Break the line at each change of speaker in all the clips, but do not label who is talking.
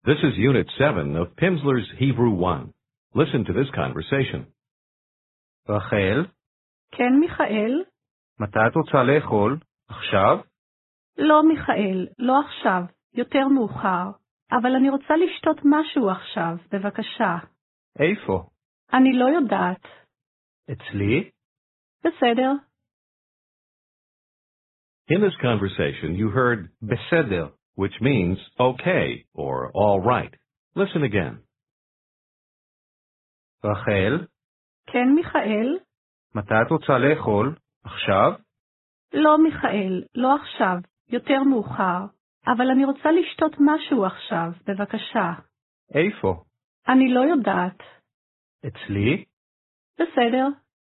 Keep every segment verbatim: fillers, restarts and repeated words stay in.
This is Unit seven of Pimsleur's Hebrew one. Listen to this conversation.
רחל,
כן, מיכאל?
מתי את רוצה לאכול? עכשיו?
לא, מיכאל, לא עכשיו, יותר מאוחר. אבל אני רוצה לשתות משהו עכשיו, בבקשה.
איפה?
אני לא יודעת.
אצלי?
בסדר.
In this conversation, you heard בסדר, which means okay or all right. Listen again.
רחל,
כן, מיכאל?
מתי את רוצה לאכול? עכשיו?
לא, מיכאל, לא עכשיו, יותר מאוחר. אבל אני רוצה לשתות משהו עכשיו, בבקשה.
איפה?
אני לא יודעת.
אצלי?
בסדר.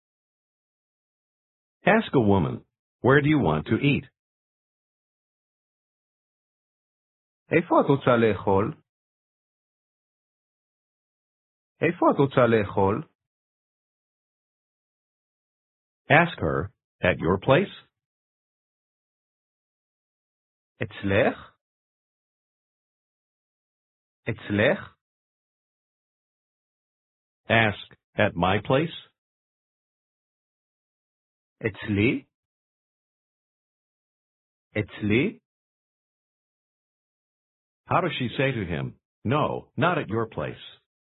Ask a woman, where do you want to eat?
איפה את רוצה לאכול? איפה את רוצה לאכול?
Ask her, at your place?
אצלך? אצלך?
Ask, at my place?
אצלי? אצלי?
How does she say to him, no, not at your place?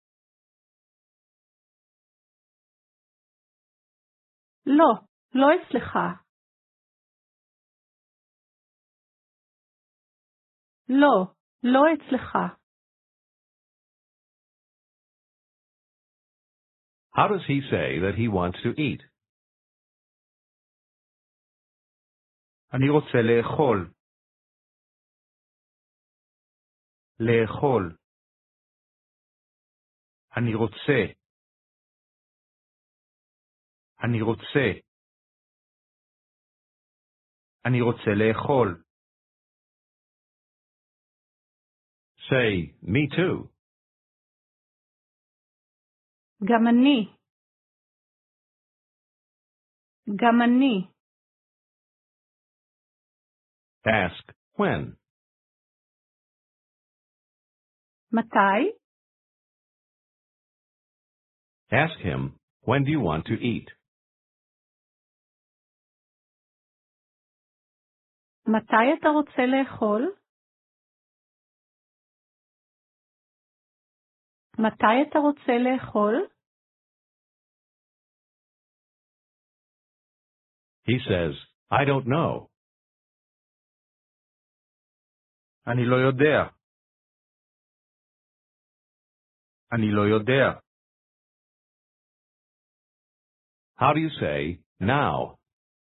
לא, לא אצלך. לא, לא אצלך.
How does he say that he wants to eat?
אני רוצה לאכול. לאכול. אני רוצה. אני רוצה. אני רוצה לאכול.
Say, me too.
גם אני. גם אני.
Ask, when?
מתי?
Ask him, when do you want to eat?
מתי אתה רוצה לאכול? מתי אתה רוצה לאכול?
He says, I don't know.
אני לא יודע. אני לא יודע.
How do you say, now?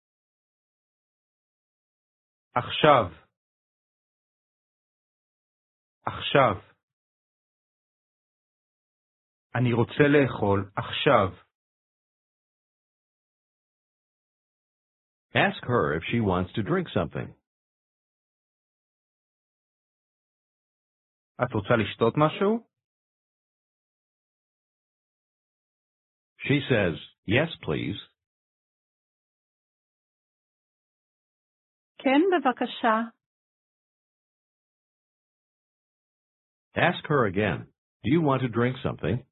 עכשיו. עכשיו. אני רוצה לאכול עכשיו.
Ask her if she wants to drink something.
את רוצה לשתות משהו?
She says, yes, please.
כן, בבקשה.
Ask her again, do you want to drink something?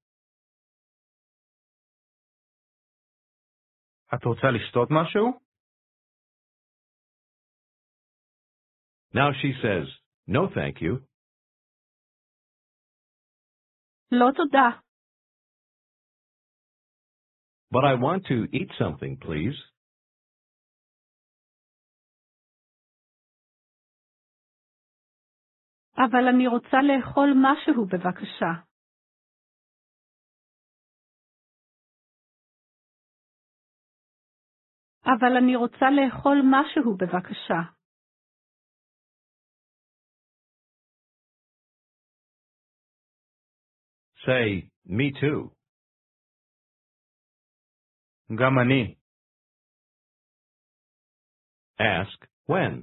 את רוצה לשתות משהו?
Now she says, no, thank you.
לא תודה.
But I want to eat something, please.
אבל אני רוצה לאכול משהו, בבקשה. אבל אני רוצה לאכול משהו, בבקשה.
Say, me too.
גם אני.
Ask, when?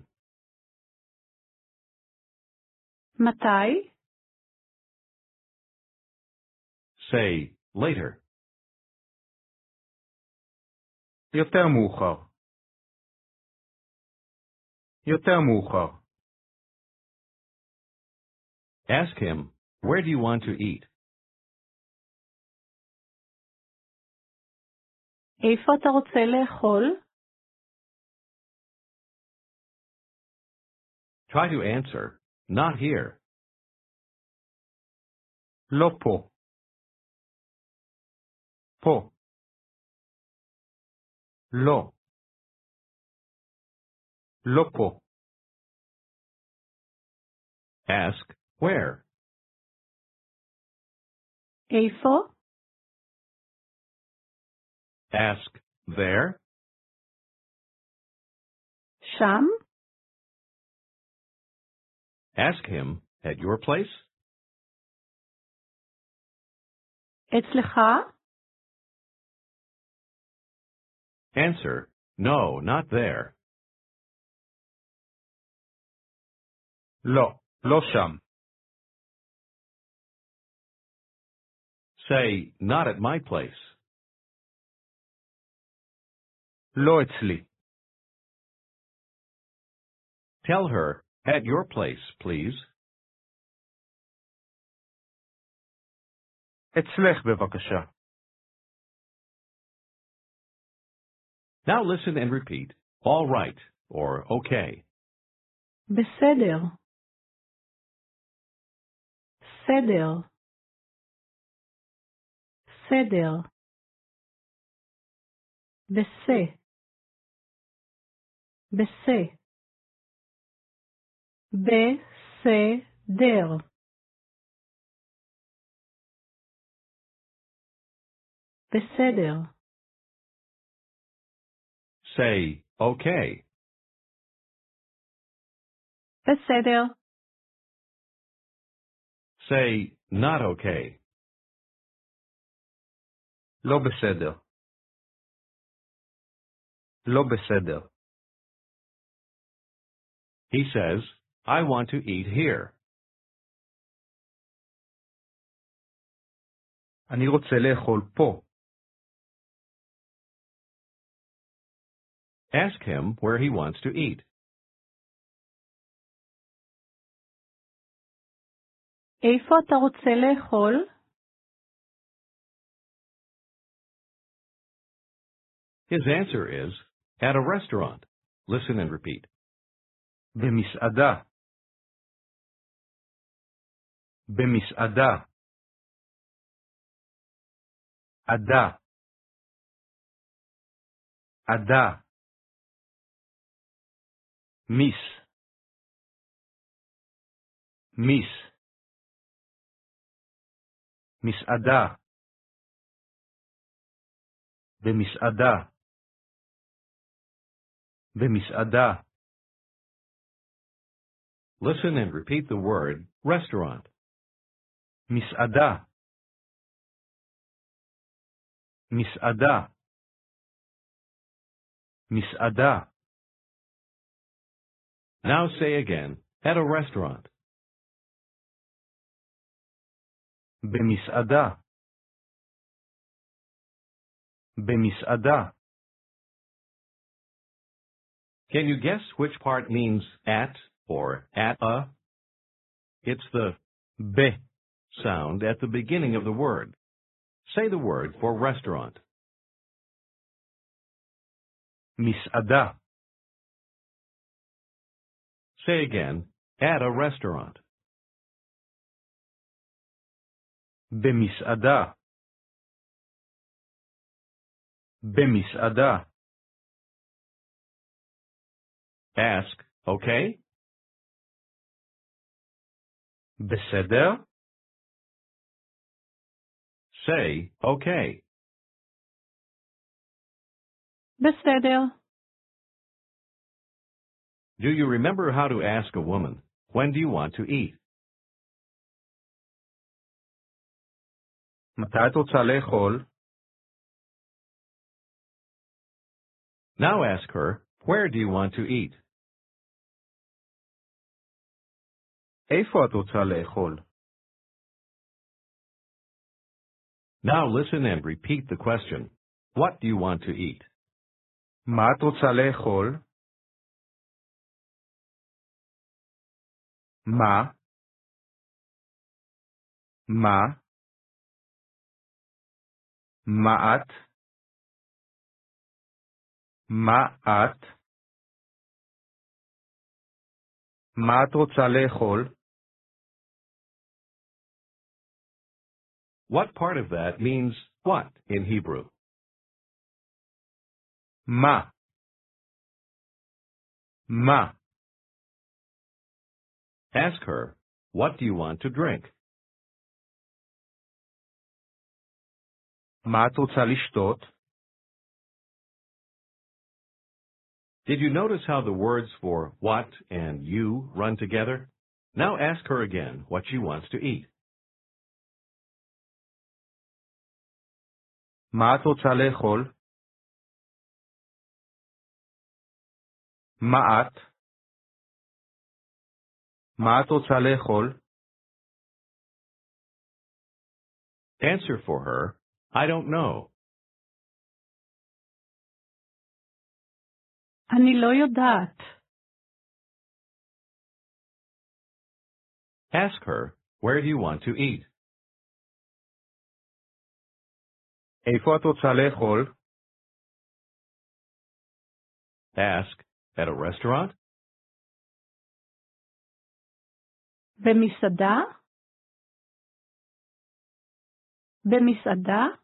מתי?
Say, later.
יותר מאוחר. יותר מאוחר.
Ask him, Where do you want to eat?
איפה אתה רוצה לאכול?
Try to answer, not here.
לא פה. פה. לא. לא פה.
Ask, where?
איפה?
Ask, there?
שם?
Ask him, at your place?
אצלך?
Answer, no, not there.
לא. לא שם.
Say, not at my place.
לא אצלי.
Tell her, at your place, please.
אצלך בבקשה.
Now listen and repeat, all right, or okay.
בסדר. סדר. סדר. בסה. בסה. בסדר. בסדר.
Say, okay.
בסדר.
Say, not okay.
לא בסדר. לא בסדר.
He says, I want to eat here.
אני רוצה לאכול פה.
Ask him where he wants to eat.
איפה אתה רוצה לאכול?
His answer is, at a restaurant. Listen and repeat.
במסעדה. במסעדה. עדה. עדה. מיס. מיס. מסעדה. במסעדה. במסעדה.
Listen and repeat the word restaurant.
מסעדה. מסעדה. מסעדה.
Now say again, at a restaurant.
במסעדה. במסעדה.
Can you guess which part means at or at a? It's the
ב.
sound at the beginning of the word. Say the word for restaurant.
מסעדה.
Say again, at a restaurant.
במסעדה. במסעדה.
Ask, okay?
בסדר?
Say, okay.
בסדר.
Do you remember how to ask a woman, when do you want to eat?
מתי את רוצה לאכול?
Now ask her, where do you want to eat?
איפה את רוצה לאכול?
Now listen and repeat the question. What do you want to eat?
מה את רוצה לאכול? מה? מה? מה את? מה את? מה את רוצה לאכול?
What part of that means what in Hebrew?
מה? מה?
Ask her, what do you want to drink?
מה את רוצה לשתות?
Did you notice how the words for what and you run together? Now ask her again what she wants to eat.
מה את רוצה לאכול? מה את? מה את רוצה לאכול?
Answer for her, I don't know.
אני לא יודעת.
Ask her, where do you want to eat?
איפה את רוצה לאכול?
Ask, at a restaurant?
במסעדה? במסעדה?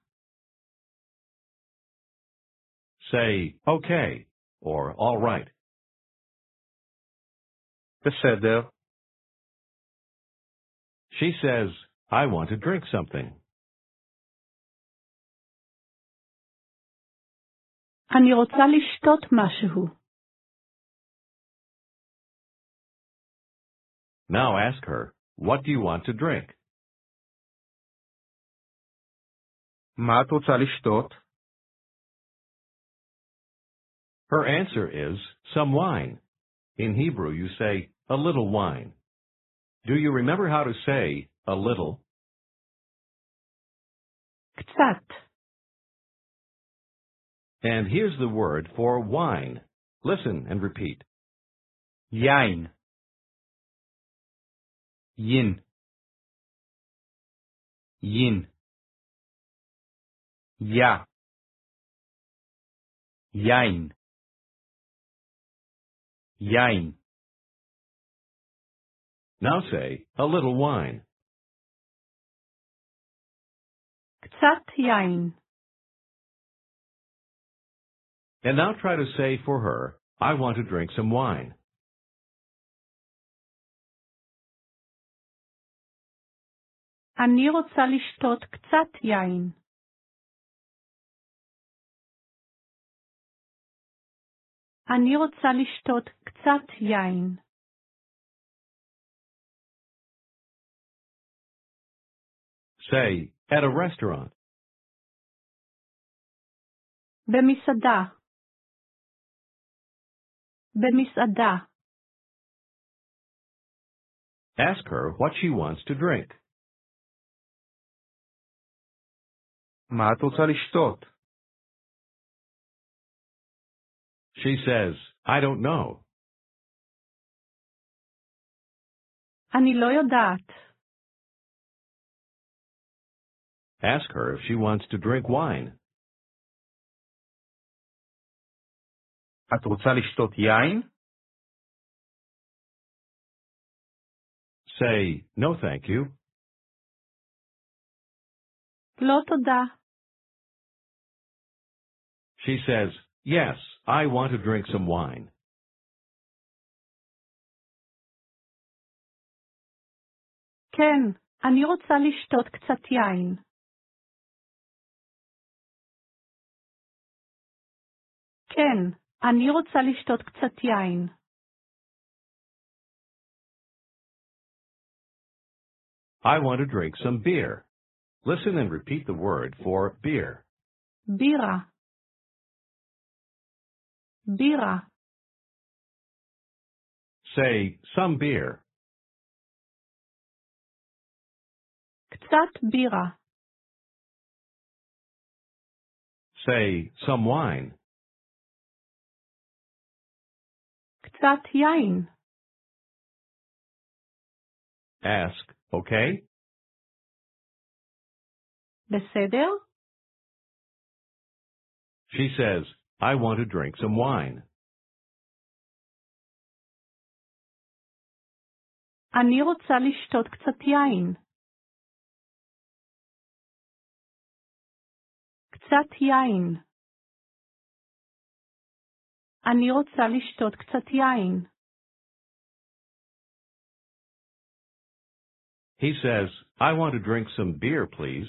Say, okay, or all right.
בסדר.
She says, I want to drink something.
אני רוצה לשתות משהו.
Now ask her, what do you want to drink?
מה את רוצה לשתות?
Her answer is, some wine. In Hebrew, you say, a little wine. Do you remember how to say, a little?
קצת.
And here's the word for wine. Listen and repeat.
יין. יין. יין. יא. יין. יין.
Now say, a little wine.
קצת יין.
And now try to say for her, I want to drink some wine.
אני רוצה לשתות קצת יין. אני רוצה לשתות קצת יין.
Say, at a restaurant.
במסעדה. במסעדה.
Ask her what she wants to drink.
מה את רוצה לשתות?
She says, I don't know.
אני לא יודעת.
Ask her if she wants to drink wine.
את רוצה לשתות יין?
Say, no thank you.
לא תודה.
She says, yes, I want to drink some wine.
כן, אני רוצה לשתות קצת יין. כן, אני רוצה לשתות קצת יין.
I want to drink some beer. Listen and repeat the word for beer.
בירה. בירה.
Say, some beer.
קצת בירה.
Say, some wine.
קצת יין.
Ask, okay?
בסדר?
She says, I want to drink some wine.
אני רוצה לשתות קצת יין. קצת יין. אני רוצה לשתות קצת יין.
He says, I want to drink some beer, please.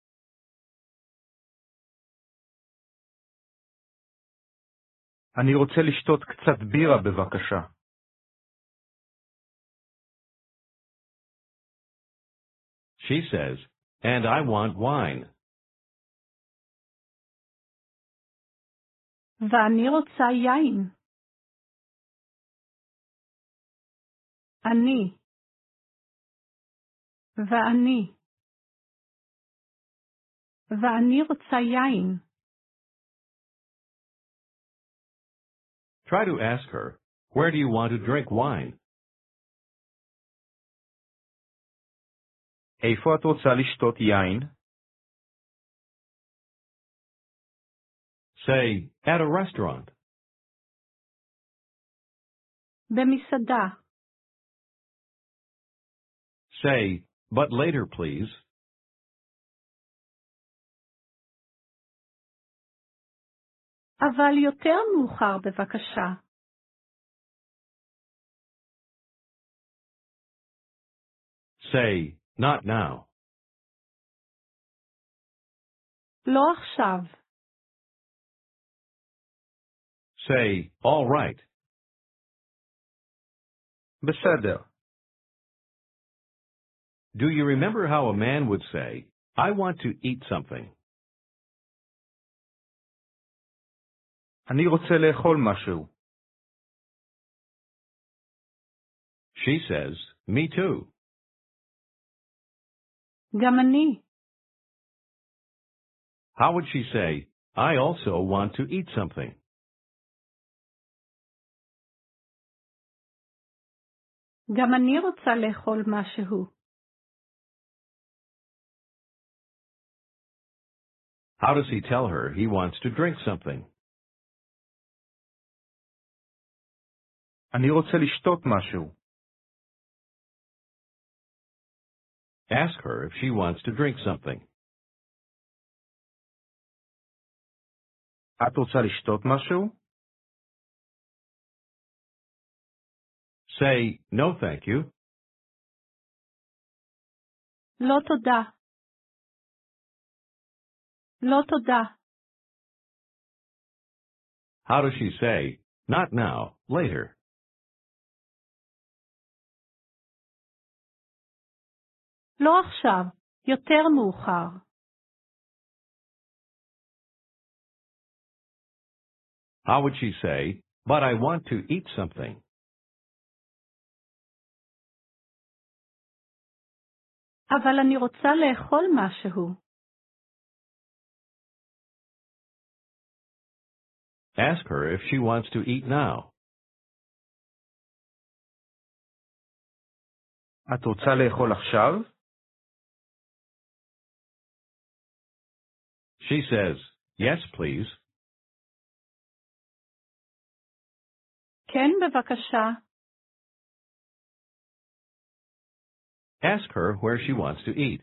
אני רוצה לשתות קצת בירה בבקשה.
She says, and I want wine.
ואני רוצה יין. אני. ואני. ואני רוצה יין.
Try to ask her, where do you want to drink wine?
איפה את רוצה לשתות יין?
Say, at a restaurant.
במסעדה.
Say, but later, please.
אבל יותר מאוחר בבקשה.
Say, not now.
לא עכשיו.
Say, all right.
בסדר.
Do you remember how a man would say, I want to eat something?
אני רוצה לאכול משהו.
She says, me too.
גם אני.
How would she say, I also want to eat something?
גם אני רוצה לאכול משהו.
How does he tell her he wants to drink something?
אני רוצה לשתות משהו.
Ask her if she wants to drink something.
את רוצה לשתות משהו?
Say, no thank you.
לא תודה. לא תודה.
How does she say, not now, later?
לא עכשיו, יותר מאוחר.
How would she say, but I want to eat something?
אבל אני רוצה לאכול משהו.
Ask her if she wants to eat now.
את רוצה לאכול עכשיו?
She says, yes, please.
כן, בבקשה.
Ask her where she wants to eat.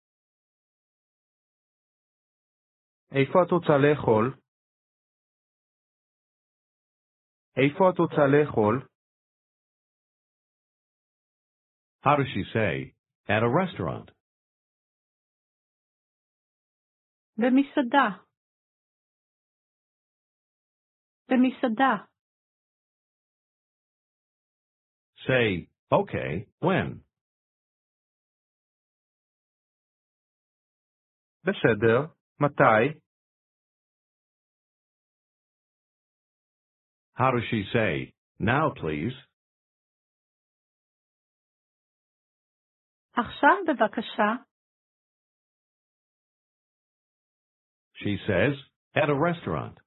איפה את רוצה לאכול? איפה את רוצה לאכול?
How does she say, at a restaurant?
במסעדה. במסעדה.
Say, okay, when?
בסדר. מתי?
How does she say, now please?
עכשיו בבקשה.
She says, at a restaurant.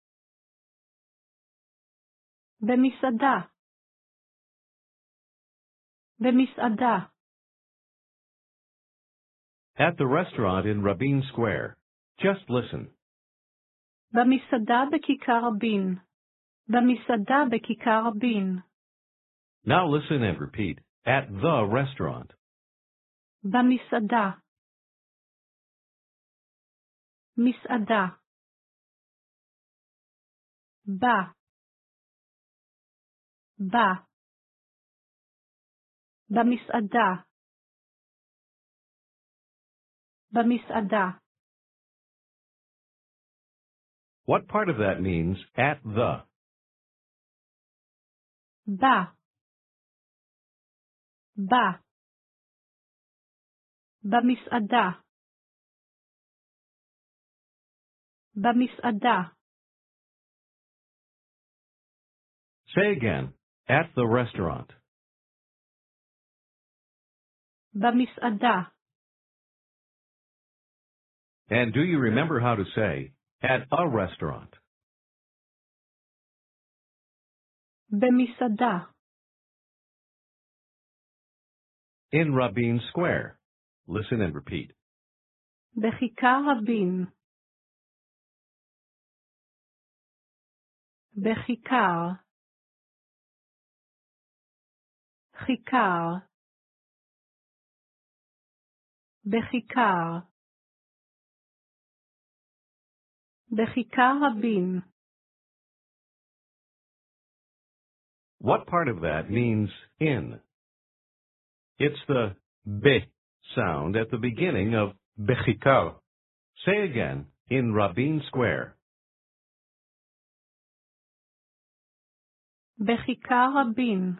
במסעדה. במסעדה.
At the restaurant in Rabin Square. Just listen.
במסעדה בכיכר רבין. במסעדה בכיכר רבין.
Now listen and repeat. At the restaurant.
במסעדה. מסעדה. בה. בה. במסעדה. במסעדה.
What part of that means at the?
בה. בה. במסעדה. במסעדה.
Say again. At the restaurant.
במסעדה.
And do you remember how to say, at a restaurant?
במסעדה.
In Rabin Square. Listen and repeat.
בכיכר רבין. בכיכר. כיכר. בכיכר. בכיכר רבין.
What part of that means in? It's the be sound at the beginning of
בכיכר.
Say again, in Rabin Square.
בכיכר רבין.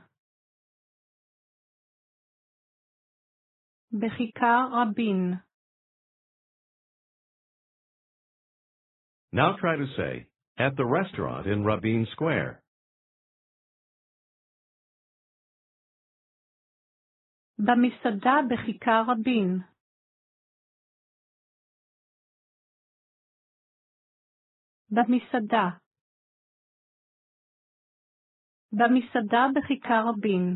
בכיכר רבין.
Now try to say, at the restaurant in Rabin Square.
במסעדה בכיכר רבין. במסעדה. במסעדה בכיכר רבין.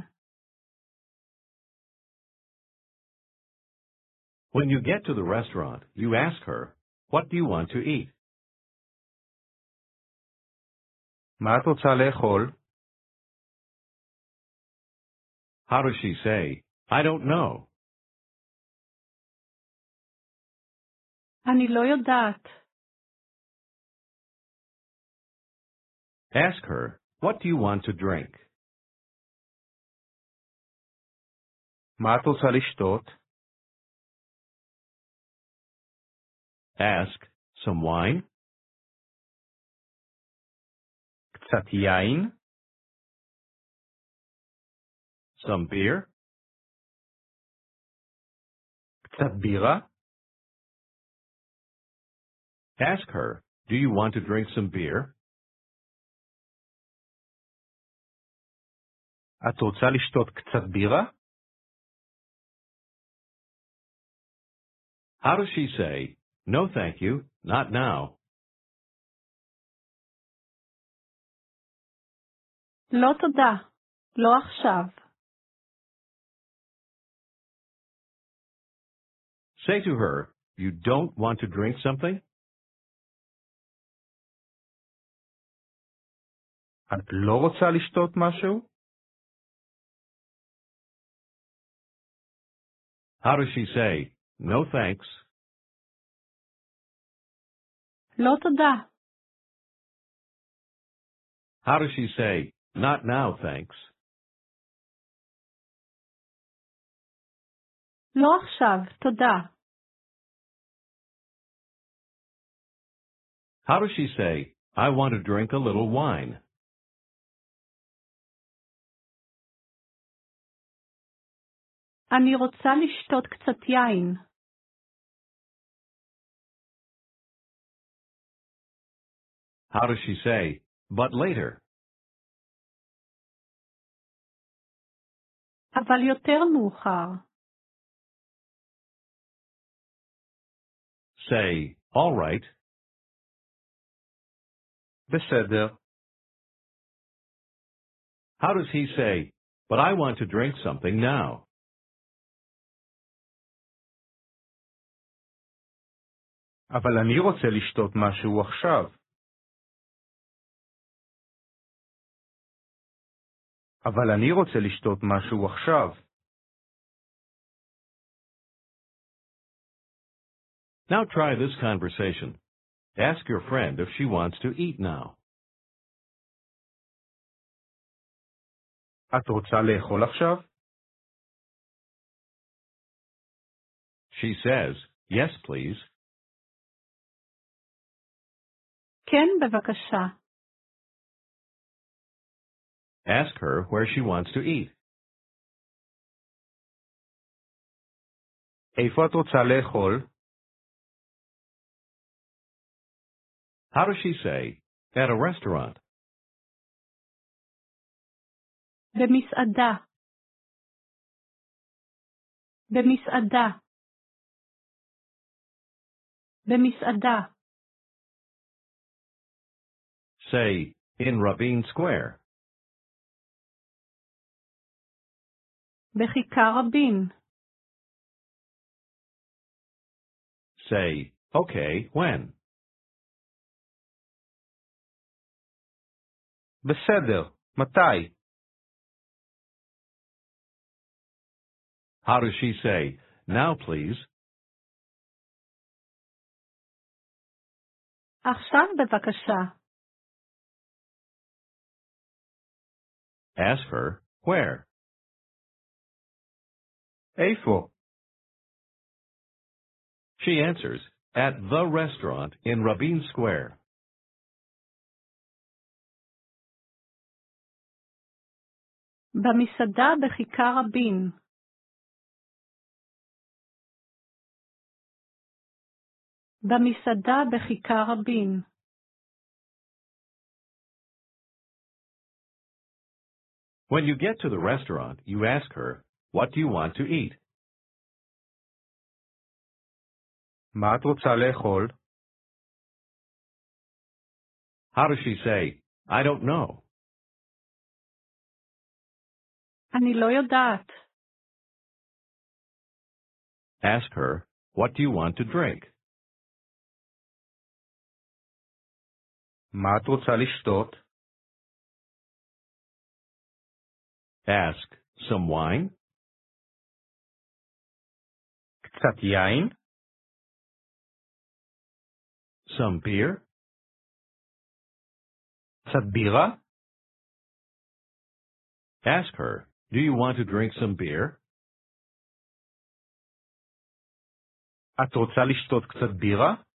When you get to the restaurant, you ask her, what do you want to eat?
מה את רוצה לאכול?
How does she say, I don't know?
אני לא יודעת.
Ask her, what do you want to drink?
מה את רוצה לשתות?
Ask, some wine?
קצת יין?
Some beer?
קצת בירה?
Ask her, do you want to drink some beer?
את רוצה לשתות קצת בירה?
How does she say, no thank you, not now?
לא תודה. לא עכשיו.
Say to her, you don't want to drink something?
את לא רוצה לשתות משהו?
How does she say, no thanks?
לא תודה.
How does she say, not now, thanks?
לא עכשיו. תודה.
How does she say, I want to drink a little wine?
אני רוצה לשתות קצת יין.
How does she say, but later?
אבל יותר מאוחר.
Say, all right.
בסדר.
How does he say, but I want to drink something now?
אבל אני רוצה לשתות משהו עכשיו. אבל אני רוצה לשתות משהו עכשיו.
Now try this conversation. Ask your friend if she wants to eat now.
את רוצה לאכול עכשיו?
She says, yes, please.
כן, בבקשה.
Ask her where she wants to eat.
איפה את רוצה לאכול?
How does she say, at a restaurant?
במסעדה. במסעדה. במסעדה.
Say, in Rabin Square.
בכיכר רבין.
Say, okay, when?
בסדר, מתי?
How does she say, now please?
עכשיו בבקשה.
Ask her, where?
איפה?
She answers, at the restaurant in Rabin Square.
במסעדה בכיכר רבין. במסעדה בכיכר רבין.
When you get to the restaurant, you ask her, what do you want to eat?
מה את רוצה לאכול?
How does she say, I don't know?
אני לא יודעת.
Ask her, what do you want to drink?
מה את רוצה לשתות?
Ask, some wine?
קצת יין?
Some beer?
קצת בירה?
Ask her, do you want to drink some beer?
את רוצה לשתות קצת בירה?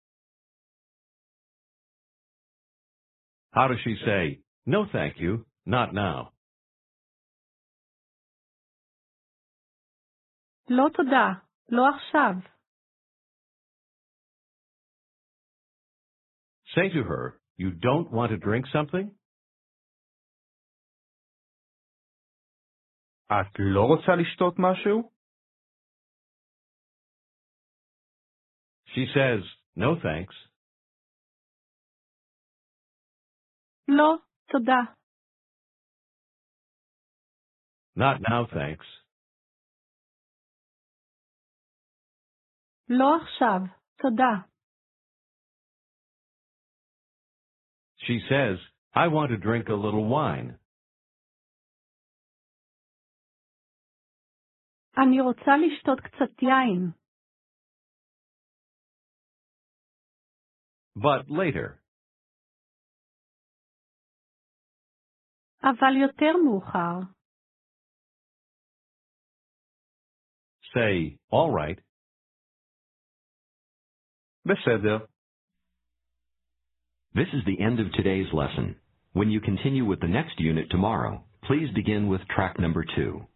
How does she say, no thank you, not now?
לא תודה, לא עכשיו.
Say to her, you don't want to drink something?
את לא רוצה לשתות משהו?
She says, no thanks.
לא, תודה.
Not now, thanks.
לא עכשיו, תודה.
She says, I want to drink a little wine.
אני רוצה לשתות קצת יין.
But later.
אבל יותר מאוחר.
Say, all right.
בסדר.
This is the end of today's lesson. When you continue with the next unit tomorrow, please begin with track number two.